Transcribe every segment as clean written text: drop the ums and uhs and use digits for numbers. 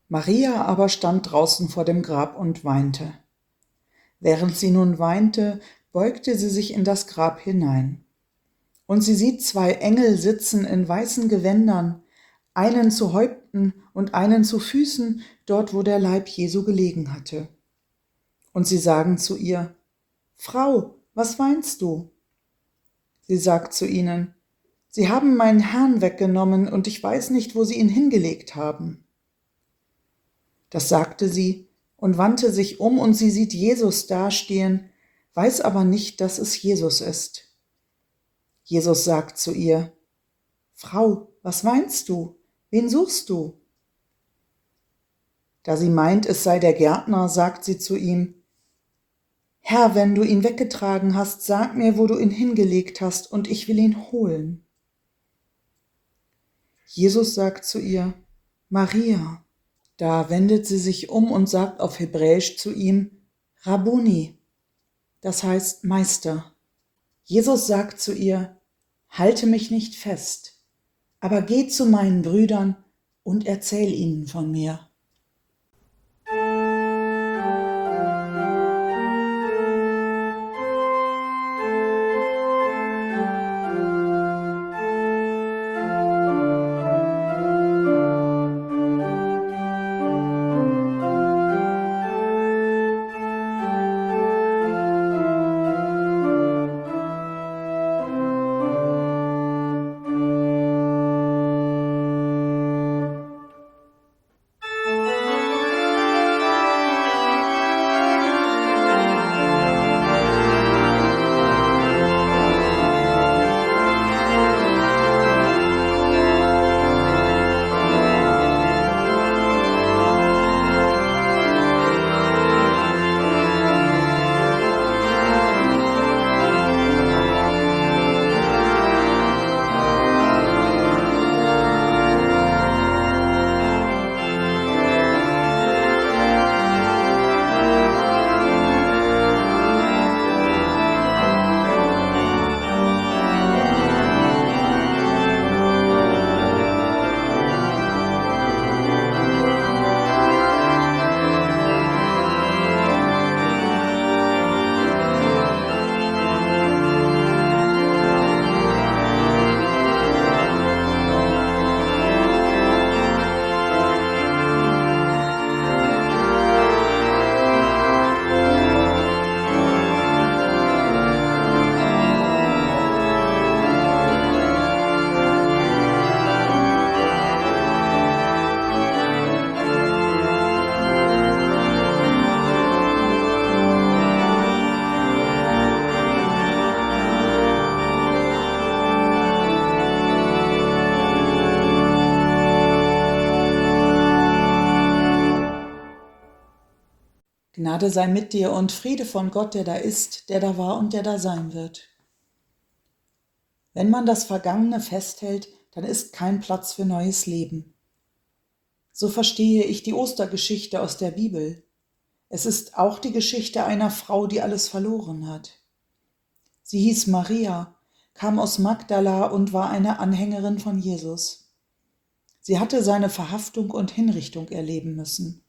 Maria aber stand draußen vor dem Grab und weinte. Während sie nun weinte, beugte sie sich in das Grab hinein. Und sie sieht zwei Engel sitzen in weißen Gewändern, einen zu Häupten und einen zu Füßen, dort wo der Leib Jesu gelegen hatte. Und sie sagen zu ihr: Frau, was weinst du? Sie sagt zu ihnen: Sie haben meinen Herrn weggenommen, und ich weiß nicht, wo sie ihn hingelegt haben. Das sagte sie und wandte sich um, und sie sieht Jesus dastehen, weiß aber nicht, dass es Jesus ist. Jesus sagt zu ihr: Frau, was weinst du? Wen suchst du? Da sie meint, es sei der Gärtner, sagt sie zu ihm: Herr, wenn du ihn weggetragen hast, sag mir, wo du ihn hingelegt hast, und ich will ihn holen. Jesus sagt zu ihr: Maria. Da wendet sie sich um und sagt auf Hebräisch zu ihm: Rabbuni, das heißt Meister. Jesus sagt zu ihr: Halte mich nicht fest, aber geh zu meinen Brüdern und erzähl ihnen von mir. Gnade sei mit dir und Friede von Gott, der da ist, der da war und der da sein wird. Wenn man das Vergangene festhält, dann ist kein Platz für neues Leben. So verstehe ich die Ostergeschichte aus der Bibel. Es ist auch die Geschichte einer Frau, die alles verloren hat. Sie hieß Maria, kam aus Magdala und war eine Anhängerin von Jesus. Sie hatte seine Verhaftung und Hinrichtung erleben müssen.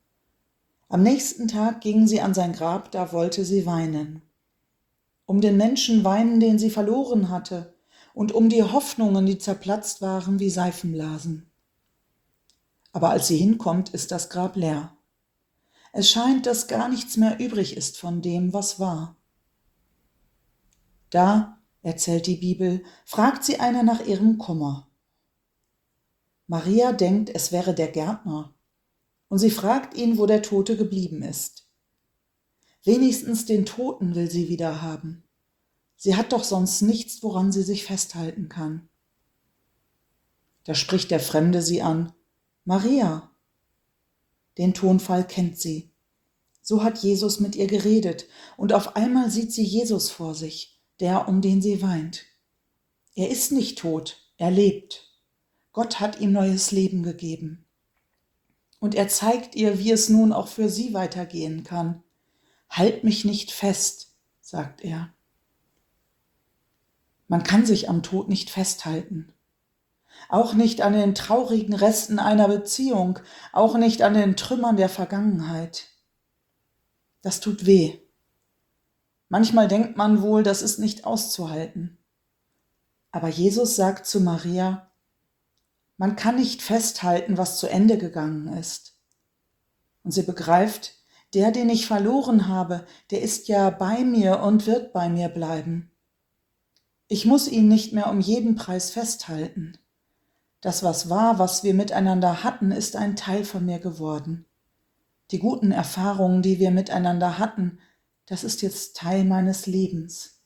Am nächsten Tag ging sie an sein Grab, da wollte sie weinen. Um den Menschen weinen, den sie verloren hatte, und um die Hoffnungen, die zerplatzt waren wie Seifenblasen. Aber als sie hinkommt, ist das Grab leer. Es scheint, dass gar nichts mehr übrig ist von dem, was war. Da, erzählt die Bibel, fragt sie einer nach ihrem Kummer. Maria denkt, es wäre der Gärtner, und sie fragt ihn, wo der Tote geblieben ist. Wenigstens den Toten will sie wieder haben. Sie hat doch sonst nichts, woran sie sich festhalten kann. Da spricht der Fremde sie an: Maria. Den Tonfall kennt sie. So hat Jesus mit ihr geredet, und auf einmal sieht sie Jesus vor sich, der, um den sie weint. Er ist nicht tot, er lebt. Gott hat ihm neues Leben gegeben. Und er zeigt ihr, wie es nun auch für sie weitergehen kann. Halt mich nicht fest, sagt er. Man kann sich am Tod nicht festhalten. auch nicht an den traurigen Resten einer Beziehung, auch nicht an den Trümmern der Vergangenheit. Das tut weh. Manchmal denkt man wohl, das ist nicht auszuhalten. Aber Jesus sagt zu Maria, man kann nicht festhalten, was zu Ende gegangen ist. Und sie begreift, der, den ich verloren habe, der ist ja bei mir und wird bei mir bleiben. Ich muss ihn nicht mehr um jeden Preis festhalten. Das, was war, was wir miteinander hatten, ist ein Teil von mir geworden. Die guten Erfahrungen, die wir miteinander hatten, das ist jetzt Teil meines Lebens.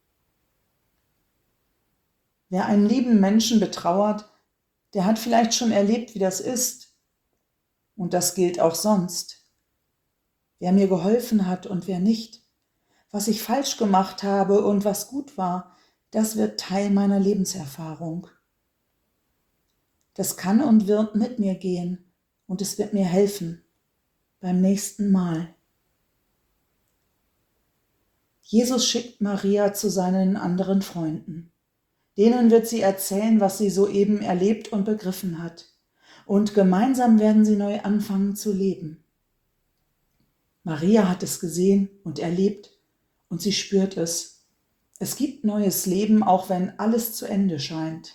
Wer einen lieben Menschen betrauert, der hat vielleicht schon erlebt, wie das ist. Und das gilt auch sonst. Wer mir geholfen hat und wer nicht, was ich falsch gemacht habe und was gut war, das wird Teil meiner Lebenserfahrung. Das kann und wird mit mir gehen und es wird mir helfen beim nächsten Mal. Jesus schickt Maria zu seinen anderen Freunden. Denen wird sie erzählen, was sie soeben erlebt und begriffen hat. Und gemeinsam werden sie neu anfangen zu leben. Maria hat es gesehen und erlebt und sie spürt es. Es gibt neues Leben, auch wenn alles zu Ende scheint.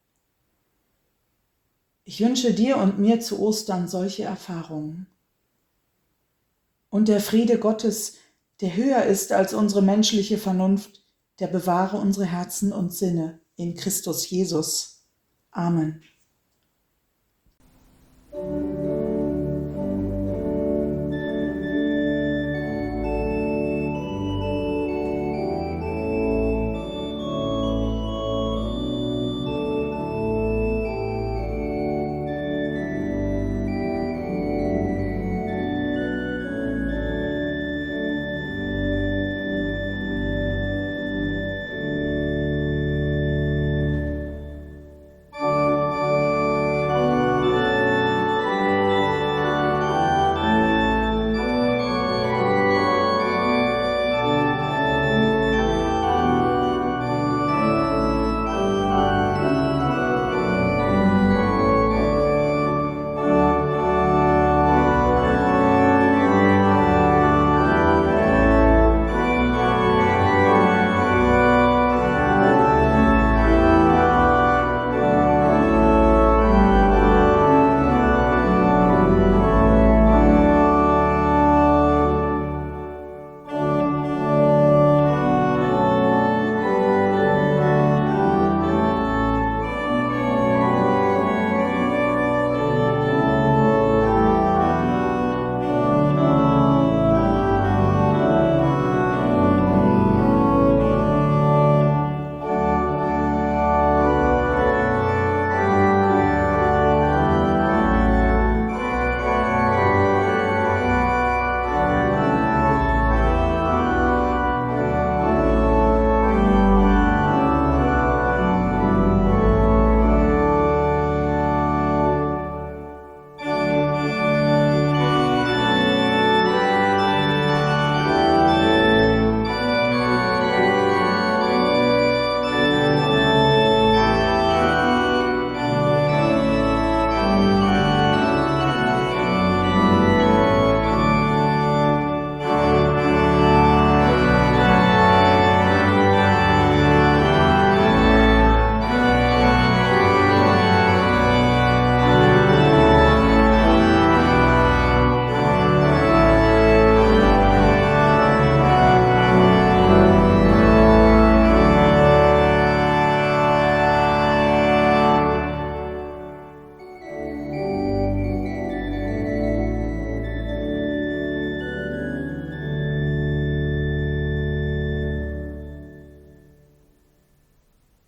Ich wünsche dir und mir zu Ostern solche Erfahrungen. Und der Friede Gottes, der höher ist als unsere menschliche Vernunft, der bewahre unsere Herzen und Sinne in Christus Jesus. Amen.